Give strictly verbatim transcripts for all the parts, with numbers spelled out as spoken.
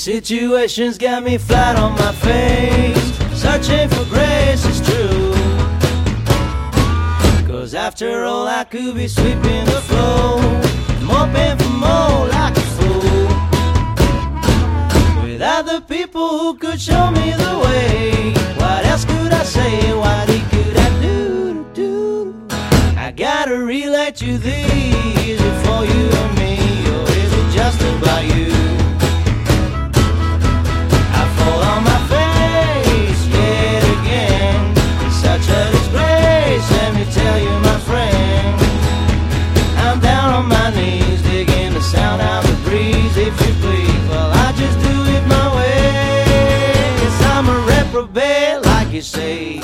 Situations got me flat on my face, searching for grace, it's true. Cause after all I could be sweeping the floor, moping for more like a fool. Without the people who could show me the way, what else could I say, what could I do, do? I gotta relate to these, is it for you and me, or is it just about you? Tell you, my friend, I'm down on my knees, digging the sound out the breeze, if you please. Well, I just do it my way. Yes, I'm a reprobate, like you say.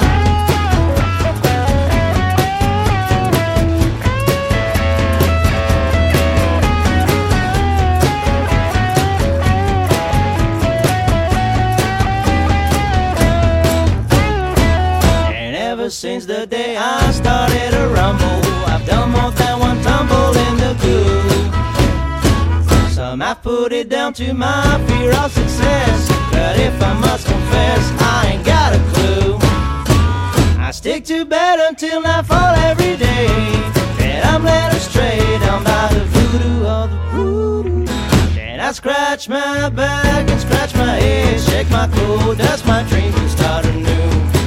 Since the day I started a rumble, I've done more than one tumble in the goo. Some have put it down to my fear of success, but if I must confess, I ain't got a clue. I stick to bed until nightfall every day, and I'm led astray down by the voodoo of the voodoo. Then I scratch my back and scratch my head, shake my cold, dust my dreams and start anew.